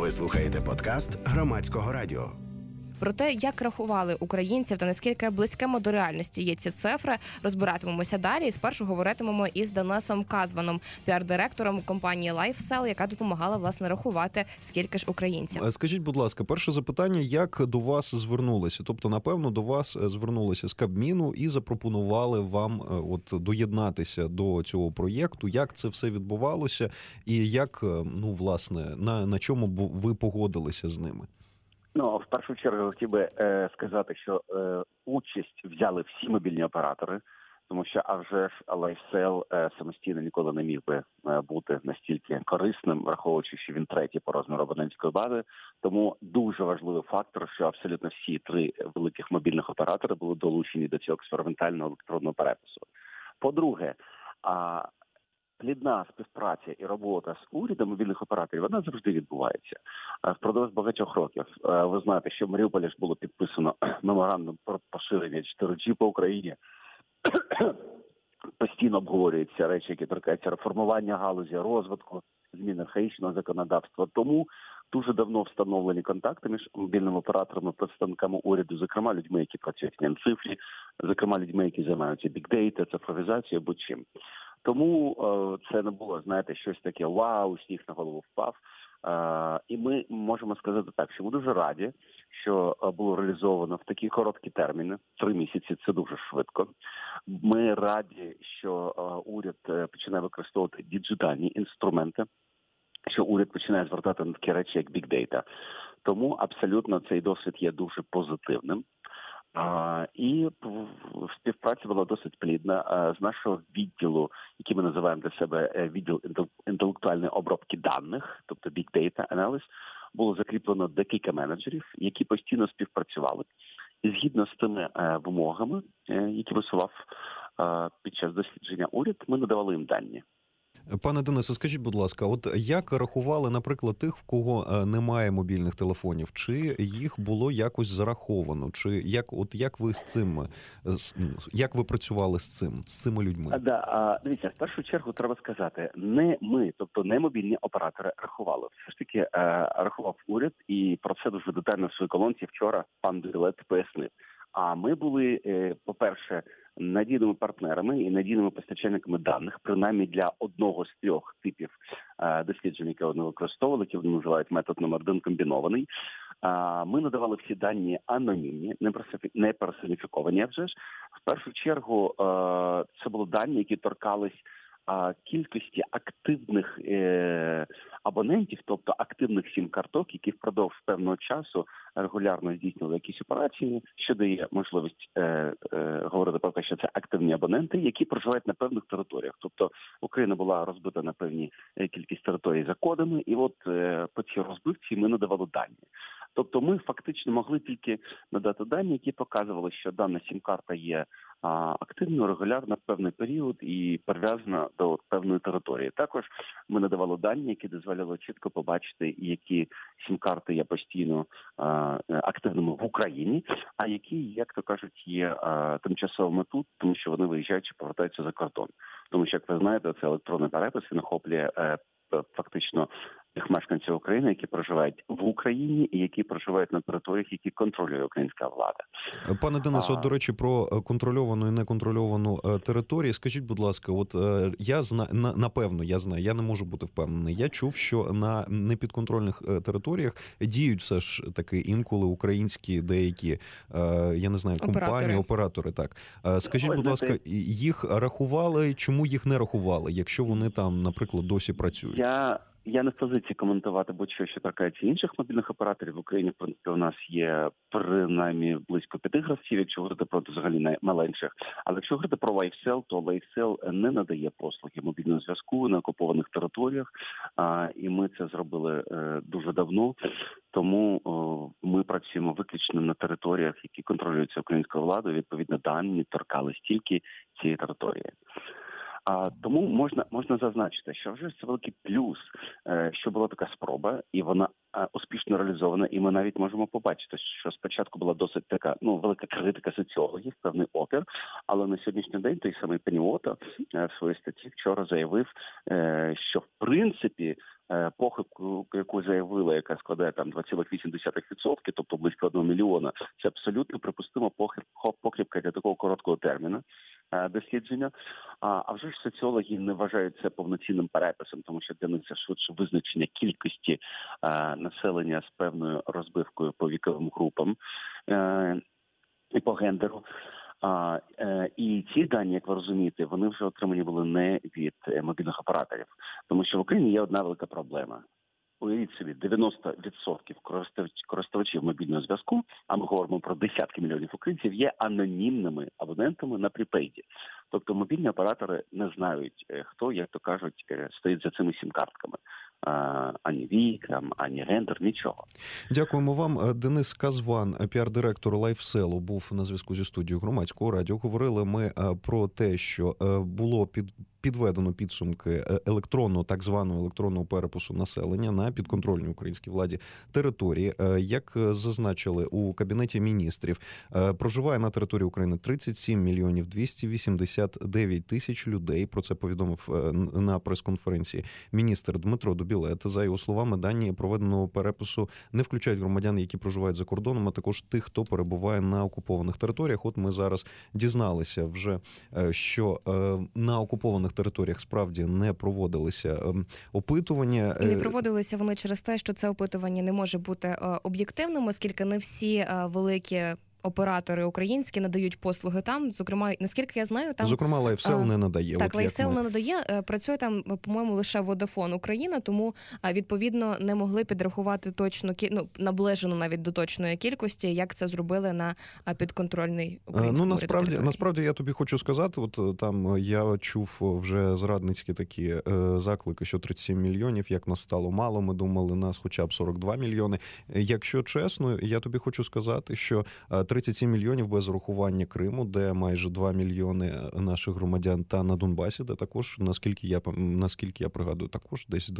Ви слухаєте подкаст Громадського радіо. Про те, як рахували українців та наскільки близькими до реальності є ці цифри, розбиратимемося далі. І спершу говоритимемо із Денисом Казваном, піар-директором компанії LifeSell, яка допомагала, власне, рахувати, скільки ж українців. Скажіть, будь ласка, перше запитання, як до вас звернулися? Тобто, напевно, до вас звернулися з Кабміну і запропонували вам доєднатися до цього проєкту. Як це все відбувалося і як, власне, на чому ви погодилися з ними? В першу чергу хотів би сказати, що участь взяли всі мобільні оператори, тому що, а вже ж, LifeSell самостійно ніколи не міг би бути настільки корисним, враховуючи, що він третій по розміру абонентської бази. Тому дуже важливий фактор, що абсолютно всі три великих мобільних оператори були долучені до цього експериментального електронного перепису. По-друге, плідна співпраця і робота з урядом мобільних операторів, вона завжди відбувається. Впродовж багатьох років. Ви знаєте, що в Маріуполі ж було підписано меморандум про поширення 4G по Україні. Постійно обговорюються речі, які торкаються реформування галузі, розвитку, змін архаїчного законодавства. Тому дуже давно встановлені контакти між мобільними операторами, представниками уряду, зокрема людьми, які працюють в Мінцифрі, зокрема людьми, які займаються бікдейта, цифровізацією, будь-чим. Тому це не було, знаєте, щось таке вау, сніг на голову впав. І ми можемо сказати так, що ми дуже раді, що було реалізовано в такі короткі терміни, 3 місяці, це дуже швидко. Ми раді, що уряд починає використовувати діджитальні інструменти, що уряд починає звертати на такі речі, як бікдейта. Тому абсолютно цей досвід є дуже позитивним. І співпраця була досить плідна. З нашого відділу, який ми називаємо для себе відділ інтелектуальної обробки даних, тобто Big Data Analysis, було закріплено декілька менеджерів, які постійно співпрацювали. І згідно з тими вимогами, які висував під час дослідження уряд, ми надавали їм дані. Пане Денисе, скажіть, будь ласка, як рахували, наприклад, тих, в кого немає мобільних телефонів? Чи їх було якось зараховано? Чи як ви з цим, як ви працювали з цими людьми? Дивіться, в першу чергу треба сказати, не ми, тобто не мобільні оператори рахували. Все ж таки рахував уряд, і про це дуже детально в своїй колонці вчора пан Дурілет пояснив. А ми були, по-перше, надійними партнерами і надійними постачальниками даних, принаймні для одного з 3 типів досліджень, які вони використовували, які вони називають метод номер 1 комбінований. Ми надавали всі дані анонімні, не персоніфіковані, вже ж. В першу чергу це були дані, які торкались кількості активних абонентів, тобто активних сім-карток, які впродовж певного часу регулярно здійснювали якісь операції, що дає можливість говорити про те, що це активні абоненти, які проживають на певних територіях. Тобто Україна була розбита на певні кількість територій за кодами, і по цій розбивці ми надавали дані. Тобто ми фактично могли тільки надати дані, які показували, що дана сім-карта є активно, регулярно в певний період і прив'язана до певної території. Також ми надавали дані, які дозволяли чітко побачити, які сім-карти є постійно активними в Україні, а які, як то кажуть, є тимчасовими тут, тому що вони виїжджають чи повертаються за кордон. Тому що, як ви знаєте, це електронний перепис, він охоплює фактично тих мешканців України, які проживають в Україні і які проживають на територіях, які контролює українська влада. Пане Денисе, до речі, про контрольовану і неконтрольовану територію. Скажіть, будь ласка, я знаю, напевно, я не можу бути впевнений. Я чув, що на непідконтрольних територіях діють все ж таки інколи українські деякі, я не знаю, компанії, оператори, так. Скажіть, будь ласка, їх рахували, чому їх не рахували, якщо вони там, наприклад, досі працюють? Я не в позиції коментувати будь-що, що торкається інших мобільних операторів. В Україні, в принципі, у нас є принаймні близько 5 гравців, якщо говорити про взагалі найменших. Але якщо говорити про LifeSell, то LifeSell не надає послуги мобільного зв'язку на окупованих територіях. І ми це зробили дуже давно. Тому ми працюємо виключно на територіях, які контролюються українською владою. Відповідно, дані торкались тільки цієї території. Тому можна зазначити, що вже це великий плюс, що була така спроба, і вона успішно реалізована. І ми навіть можемо побачити, що спочатку була досить така велика критика соціологів, певний опір, але на сьогоднішній день той самий Пеніота в своїй статті вчора заявив, що в принципі похибку, яку заявила, яка складає там 2,8%, тобто близько 1 мільйона, це абсолютно припустима похибка для такого короткого терміну дослідження. А вже ж соціологи не вважають це повноцінним переписом, тому що для них це швидше визначення кількості населення з певною розбивкою по віковим групам і по гендеру. І ці дані, як ви розумієте, вони вже отримані були не від мобільних операторів, тому що в Україні є одна велика проблема. Уявіть собі, 90% користувачів мобільного зв'язку, а ми говоримо про десятки мільйонів українців, є анонімними абонентами на припейді. Тобто мобільні оператори не знають, хто, як то кажуть, стоїть за цими сім-картками. Ані вік, ані гендер, нічого. Дякуємо вам. Денис Казван, піар-директор LifeSell, був на зв'язку зі студією Громадського радіо. Говорили ми про те, що було підведено підсумки так званого електронного перепису населення на підконтрольній українській владі території. Як зазначили у Кабінеті міністрів, проживає на території України 37 мільйонів 289 тисяч людей. Про це повідомив на прес-конференції міністр Дмитро Дубілет. За його словами, дані проведеного перепису не включають громадян, які проживають за кордоном, а також тих, хто перебуває на окупованих територіях. От ми зараз дізналися вже, що на окупованих територіях справді не проводилися опитування. І не проводилися вони через те, що це опитування не може бути об'єктивним, оскільки не всі великі оператори українські надають послуги там. Зокрема, наскільки я знаю, там... Зокрема, LifeSell не надає. Так, LifeSell не надає. Працює там, по-моєму, лише Vodafone Україна, тому, відповідно, не могли підрахувати точну, наближену навіть до точної кількості, як це зробили на підконтрольний українському території. Насправді, я тобі хочу сказати, от там я чув вже зрадницькі такі заклики, що 37 мільйонів, як нас стало мало, ми думали, нас хоча б 42 мільйони. Якщо чесно, я тобі хочу сказати, що 37 мільйонів без урахування Криму, де майже 2 мільйони наших громадян, та на Донбасі, де також, наскільки я пригадую, також десь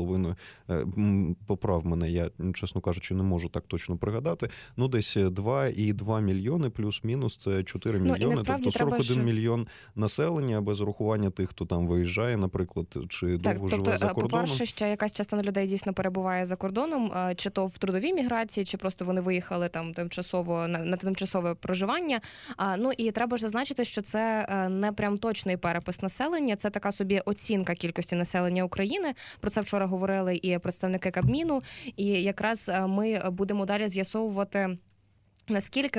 2,5, поправ мене, я, чесно кажучи, не можу так точно пригадати, десь 2,2 мільйони плюс-мінус, це 4 мільйони, тобто 41 мільйон населення без урахування тих, хто там виїжджає, наприклад, чи довго живе за кордоном. По-перше, ще якась частина людей дійсно перебуває за кордоном, чи то в трудовій міграції, чи просто вони виїхали там тимчасово на тимчасове проживання. І треба ж зазначити, що це не прям точний перепис населення, це така собі оцінка кількості населення України. Про це вчора говорили і представники Кабміну, і якраз ми будемо далі з'ясовувати, наскільки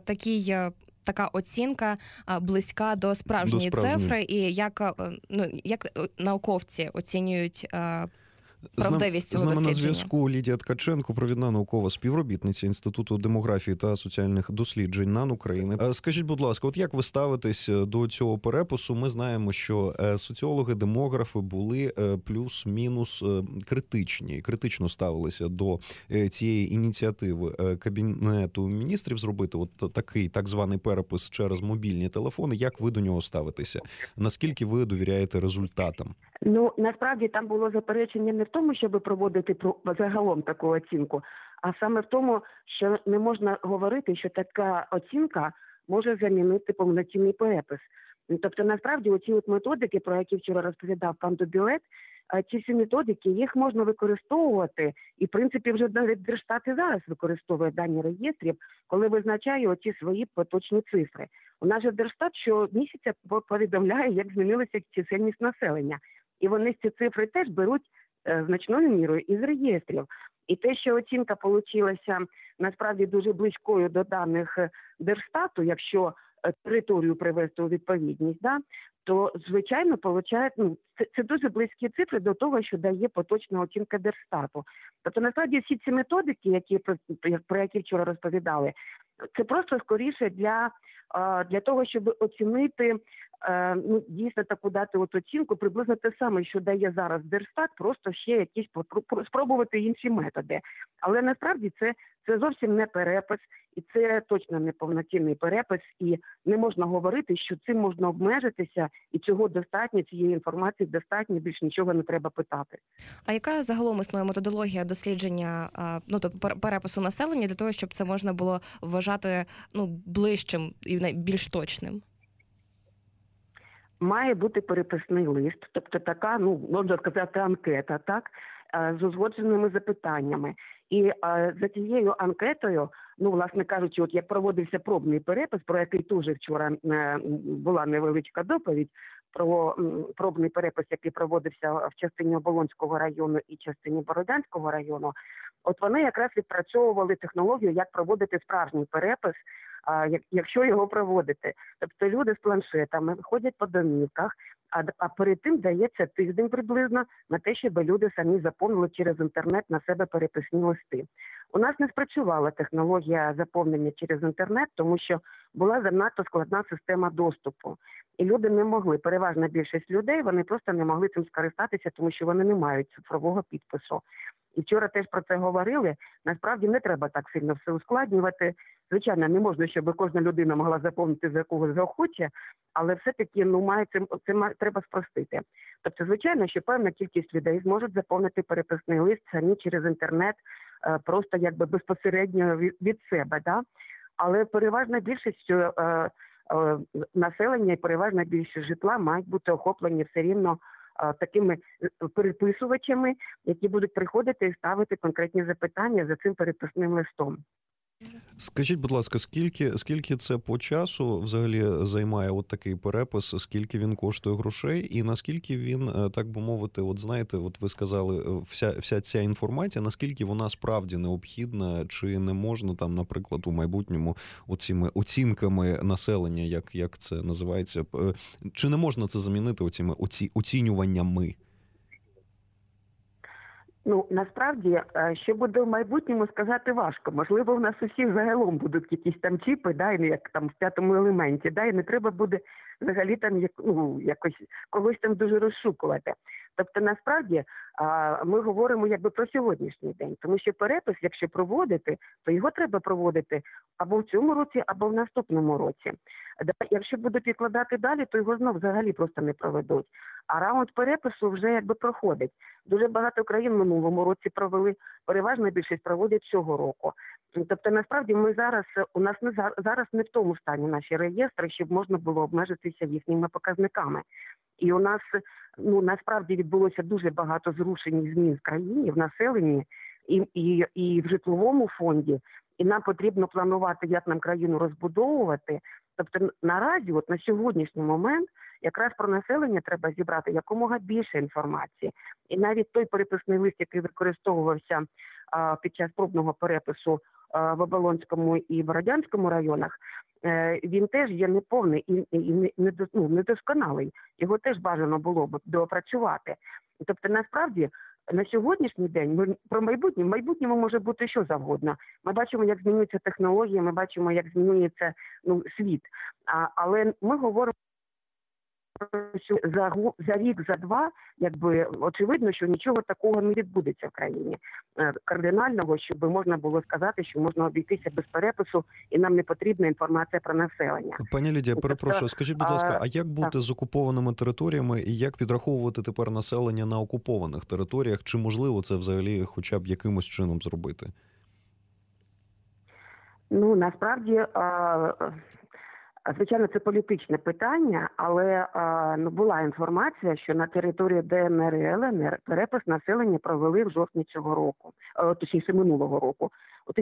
така оцінка близька до справжньої цифри, і як науковці оцінюють правдивість цього дослідження. З нами на зв'язку Лідія Ткаченко, провідна наукова співробітниця Інституту демографії та соціальних досліджень НАН України. Скажіть, будь ласка, от як ви ставитесь до цього перепису? Ми знаємо, що соціологи, демографи були плюс-мінус критично ставилися до цієї ініціативи Кабінету міністрів зробити от такий так званий перепис через мобільні телефони. Як ви до нього ставитеся? Наскільки ви довіряєте результатам? Насправді там було заперечення не в тому, щоб проводити загалом таку оцінку, а саме в тому, що не можна говорити, що така оцінка може замінити повноцінний перепис. Тобто, насправді, оці методики, про які вчора розповідав пан Дубілет, ці всі методики, їх можна використовувати, і, в принципі, вже навіть Держстат і зараз використовує дані реєстрів, коли визначає оці свої поточні цифри. У нас же Держстат щомісяця повідомляє, як змінилася чисельність населення. І вони ці цифри теж беруть значною мірою із реєстрів. І те, що оцінка получилася насправді дуже близькою до даних Держстату, якщо територію привести у відповідність, то, звичайно, це дуже близькі цифри до того, що дає поточна оцінка Держстату. Тобто, насправді, всі ці методики, про які вчора розповідали, це просто скоріше для того, щоб оцінити ну, дійсно таку дати от оцінку, приблизно те саме, що дає зараз Держстат, просто ще якісь спробувати інші методи. Але насправді це зовсім не перепис, і це точно не повноцінний перепис, і не можна говорити, що цим можна обмежитися, і цього достатньо, цієї інформації достатньо, більше нічого не треба питати. А яка загалом існує методологія дослідження, ну, тобто перепису населення для того, щоб це можна було вважати, ну, ближчим і більш точним? Має бути переписний лист, тобто така, ну, можна сказати, анкета, так, з узгодженими запитаннями. І за цією анкетою, ну, власне кажучи, от як проводився пробний перепис, про який теж вчора була невеличка доповідь, про пробний перепис, який проводився в частині Оболонського району і частині Бородянського району, от вони якраз відпрацьовували технологію, як проводити справжній перепис, якщо його проводити. Тобто люди з планшетами ходять по домівках, а перед тим дається тиждень приблизно на те, щоб люди самі заповнили через інтернет на себе переписні листи. У нас не спрацювала технологія заповнення через інтернет, тому що була занадто складна система доступу. І люди не могли, переважна більшість людей, вони просто не могли цим скористатися, тому що вони не мають цифрового підпису. І вчора теж про це говорили. Насправді не треба так сильно все ускладнювати. Звичайно, не можна, щоб кожна людина могла заповнити, за кого захоче, але все-таки, ну, це треба спростити. Тобто, звичайно, що певна кількість людей зможуть заповнити переписний лист самі через інтернет, просто якби безпосередньо від себе, да? Але переважна більшість населення і переважна більшість житла мають бути охоплені все рівно такими переписувачами, які будуть приходити і ставити конкретні запитання за цим переписним листом. Скажіть, будь ласка, скільки це по часу взагалі займає от такий перепис, скільки він коштує грошей, і наскільки він, так би мовити, от знаєте, от ви сказали, вся ця інформація, наскільки вона справді необхідна, чи не можна там, наприклад, у майбутньому оціми оцінками населення, як це називається, чи не можна це замінити оціми оцінюваннями? Ну, насправді, що буде в майбутньому, сказати важко. Можливо, в нас усіх загалом будуть якісь там чіпи, да, як там в п'ятому елементі, да, і не треба буде взагалі там якось когось там дуже розшукувати. Тобто, насправді, ми говоримо якби про сьогоднішній день, тому що перепис, якщо проводити, то його треба проводити або в цьому році, або в наступному році. Якщо будуть відкладати далі, то його знов взагалі просто не проведуть. А раунд перепису вже якби проходить. Дуже багато країн в минулому році провели, переважна більшість проводять цього року. Тобто, насправді, у нас зараз не в тому стані наші реєстри, щоб можна було обмежитися їхніми показниками. І у нас, ну, насправді відбулося дуже багато зрушень і змін в країні, в населенні і в житловому фонді. І нам потрібно планувати, як нам країну розбудовувати. Тобто наразі, от на сьогоднішній момент, якраз про населення треба зібрати якомога більше інформації. І навіть той переписний лист, який використовувався під час пробного перепису в Оболонському і Бородянському районах, він теж є неповний і недосконалий. Його теж бажано було б доопрацювати. Тобто, насправді, на сьогоднішній день ми про майбутнє, в майбутньому може бути що завгодно. Ми бачимо, як змінюються технології, ми бачимо, як змінюється світ. Але ми говоримо, що за рік, за два, якби очевидно, що нічого такого не відбудеться в країні кардинального, щоб можна було сказати, що можна обійтися без перепису, і нам не потрібна інформація про населення. Пані Лідія, перепрошую, скажіть, будь ласка, а як бути так. з окупованими територіями і як підраховувати тепер населення на окупованих територіях? Чи можливо це взагалі хоча б якимось чином зробити? Ну, насправді, звичайно, це політичне питання, але була інформація, що на території ДНР і ЛНР перепис населення провели в жовтні цього року, точніше минулого року, у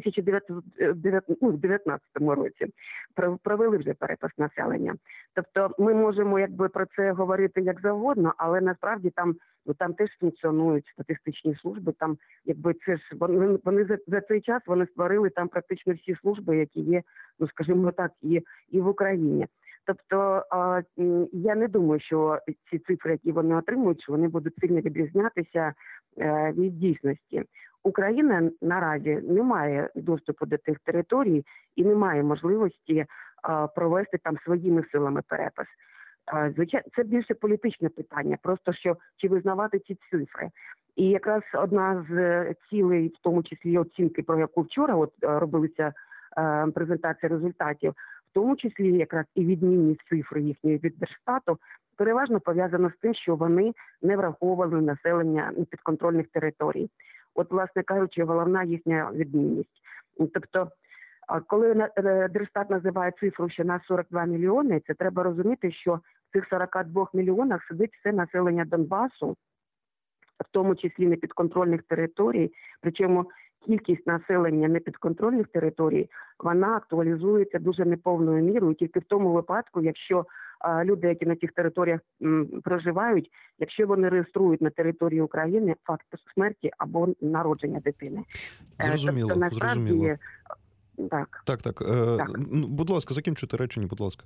2019 році провели вже перепис населення. Тобто ми можемо якби про це говорити як завгодно, але насправді там теж функціонують статистичні служби. Там якби це ж вони за цей час вони створили там практично всі служби, які є, ну скажімо так, і в Україні. Тобто я не думаю, що ці цифри, які вони отримують, що вони будуть сильно відрізнятися від дійсності. Україна наразі не має доступу до тих територій і не має можливості провести там своїми силами перепис. Звичайно, це більше політичне питання, просто що чи визнавати ці цифри. І якраз одна з цілей, в тому числі оцінки, про яку вчора робилася презентація результатів, в тому числі якраз і відмінність цифри їхньої від Держстату, переважно пов'язано з тим, що вони не враховували населення підконтрольних територій. От, власне кажучи, головна їхня відмінність. Тобто, коли Держстат називає цифру, що на 42 мільйони, це треба розуміти, що в цих 42 мільйонах сидить все населення Донбасу, в тому числі непідконтрольних територій, причому кількість населення непідконтрольних територій, вона актуалізується дуже неповною мірою, тільки в тому випадку, якщо люди, які на цих територіях проживають, якщо вони реєструють на території України факт смерті або народження дитини. Зрозуміло, тобто, насправді, зрозуміло. Так. Так. Будь ласка, закінчуйте речення, будь ласка.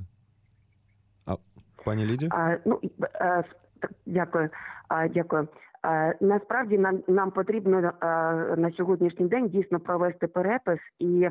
Пані Лідія? Дякую. Насправді нам потрібно на сьогоднішній день дійсно провести перепис і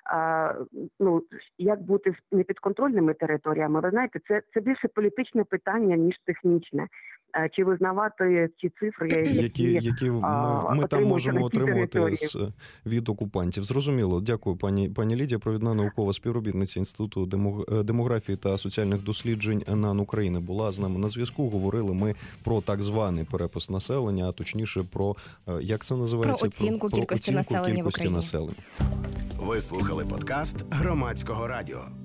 як бути з непідконтрольними територіями. Ви знаєте, це більше політичне питання, ніж технічне. Чи визнавати ці цифри, які ми там можемо отримувати від окупантів. Зрозуміло. Дякую, пані Лідія, провідна наукова співробітниця Інституту демографії та соціальних досліджень НАН України, була з нами на зв'язку. Говорили ми про так званий перепис населення, а точніше про, як це називається? Про оцінку кількості населення в Україні. Ви слухали подкаст Громадського радіо.